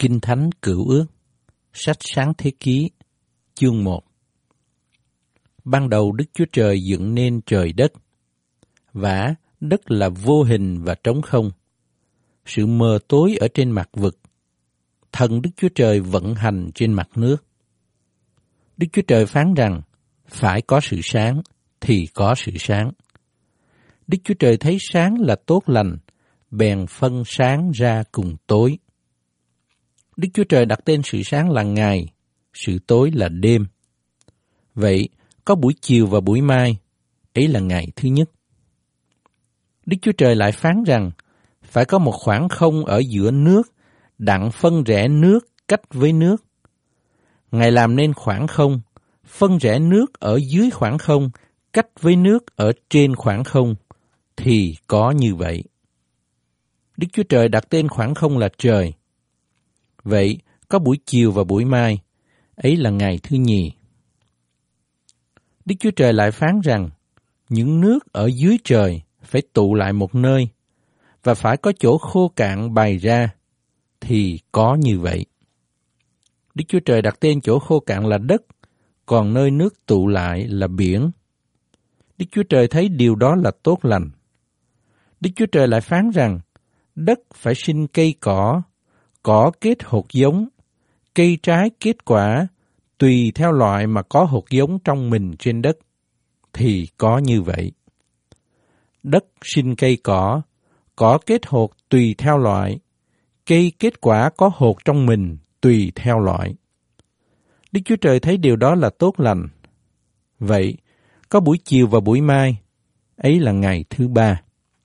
Kinh Thánh Cựu Ước, sách Sáng Thế Ký, chương 1. Ban đầu Đức Chúa Trời dựng nên trời đất. Vả, đất là vô hình và trống không. Sự mờ tối ở trên mặt vực. Thần Đức Chúa Trời vận hành trên mặt nước. Đức Chúa Trời phán rằng, phải có sự sáng, thì có sự sáng. Đức Chúa Trời thấy sáng là tốt lành, bèn phân sáng ra cùng tối. Đức Chúa Trời đặt tên sự sáng là ngày, sự tối là đêm. Vậy, có buổi chiều và buổi mai, ấy là ngày thứ nhất. Đức Chúa Trời lại phán rằng, phải có một khoảng không ở giữa nước, đặng phân rẽ nước cách với nước. Ngài làm nên khoảng không, phân rẽ nước ở dưới khoảng không, cách với nước ở trên khoảng không, thì có như vậy. Đức Chúa Trời đặt tên khoảng không là trời. Vậy, có buổi chiều và buổi mai, ấy là ngày thứ nhì. Đức Chúa Trời lại phán rằng, những nước ở dưới trời phải tụ lại một nơi, và phải có chỗ khô cạn bày ra, thì có như vậy. Đức Chúa Trời đặt tên chỗ khô cạn là đất, còn nơi nước tụ lại là biển. Đức Chúa Trời thấy điều đó là tốt lành. Đức Chúa Trời lại phán rằng, đất phải sinh cây cỏ kết hột giống, cây trái kết quả, tùy theo loại mà có hột giống trong mình trên đất, thì có như vậy. Đất sinh cây cỏ kết hột tùy theo loại, cây kết quả có hột trong mình tùy theo loại. Đức Chúa Trời thấy điều đó là tốt lành. Vậy, có buổi chiều và buổi mai, ấy là ngày thứ ba.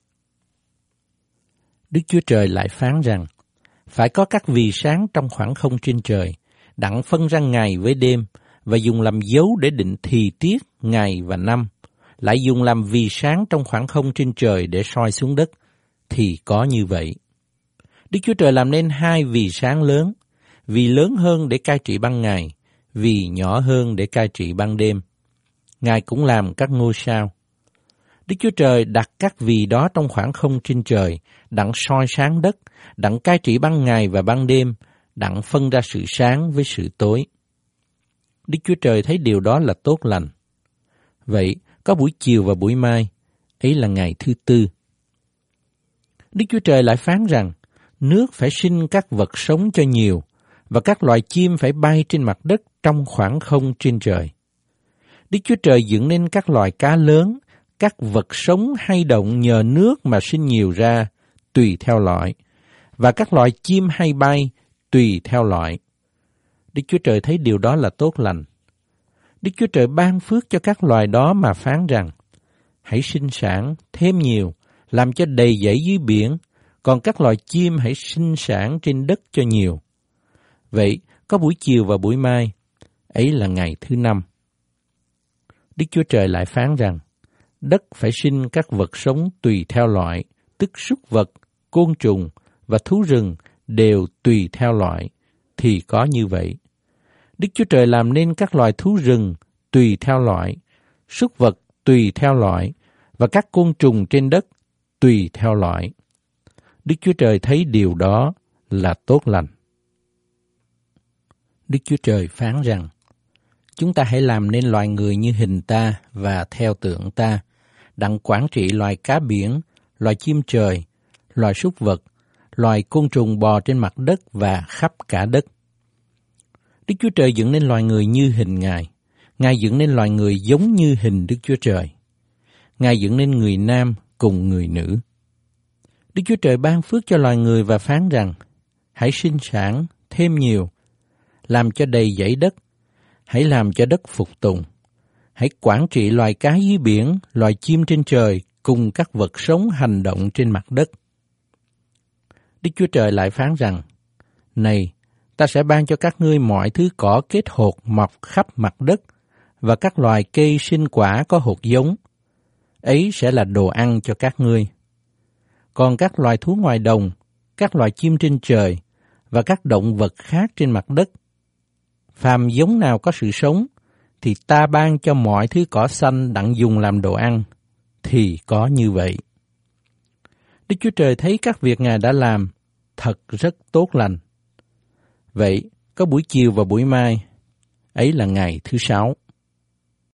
Đức Chúa Trời lại phán rằng, phải có các vì sáng trong khoảng không trên trời, đặng phân ra ngày với đêm, và dùng làm dấu để định thì tiết, ngày và năm, lại dùng làm vì sáng trong khoảng không trên trời để soi xuống đất, thì có như vậy. Đức Chúa Trời làm nên hai vì sáng lớn, vì lớn hơn để cai trị ban ngày, vì nhỏ hơn để cai trị ban đêm. Ngài cũng làm các ngôi sao. Đức Chúa Trời đặt các vì đó trong khoảng không trên trời, đặng soi sáng đất, đặng cai trị ban ngày và ban đêm, đặng phân ra sự sáng với sự tối. Đức Chúa Trời thấy điều đó là tốt lành. Vậy, có buổi chiều và buổi mai, ấy là ngày thứ tư. Đức Chúa Trời lại phán rằng, nước phải sinh các vật sống cho nhiều, và các loài chim phải bay trên mặt đất trong khoảng không trên trời. Đức Chúa Trời dựng nên các loài cá lớn, các vật sống hay động nhờ nước mà sinh nhiều ra, tùy theo loại, và các loài chim hay bay, tùy theo loại. Đức Chúa Trời thấy điều đó là tốt lành. Đức Chúa Trời ban phước cho các loài đó mà phán rằng, hãy sinh sản thêm nhiều, làm cho đầy dẫy dưới biển, còn các loài chim hãy sinh sản trên đất cho nhiều. Vậy, có buổi chiều và buổi mai, ấy là ngày thứ năm. Đức Chúa Trời lại phán rằng, đất phải sinh các vật sống tùy theo loại, tức súc vật, côn trùng và thú rừng đều tùy theo loại, thì có như vậy. Đức Chúa Trời làm nên các loài thú rừng tùy theo loại, súc vật tùy theo loại, và các côn trùng trên đất tùy theo loại. Đức Chúa Trời thấy điều đó là tốt lành. Đức Chúa Trời phán rằng, chúng ta hãy làm nên loài người như hình ta và theo tượng ta, đặng quản trị loài cá biển, loài chim trời, loài súc vật, loài côn trùng bò trên mặt đất và khắp cả đất. Đức Chúa Trời dựng nên loài người như hình Ngài. Ngài dựng nên loài người giống như hình Đức Chúa Trời. Ngài dựng nên người nam cùng người nữ. Đức Chúa Trời ban phước cho loài người và phán rằng, hãy sinh sản thêm nhiều, làm cho đầy dãy đất, hãy làm cho đất phục tùng. Hãy quản trị loài cá dưới biển, loài chim trên trời, cùng các vật sống hành động trên mặt đất. Đức Chúa Trời lại phán rằng, này, ta sẽ ban cho các ngươi mọi thứ cỏ kết hột mọc khắp mặt đất, và các loài cây sinh quả có hột giống. Ấy sẽ là đồ ăn cho các ngươi. Còn các loài thú ngoài đồng, các loài chim trên trời, và các động vật khác trên mặt đất, phàm giống nào có sự sống, thì ta ban cho mọi thứ cỏ xanh đặng dùng làm đồ ăn, thì có như vậy. Đức Chúa Trời thấy các việc Ngài đã làm thật rất tốt lành. Vậy, có buổi chiều và buổi mai, ấy là ngày thứ 6.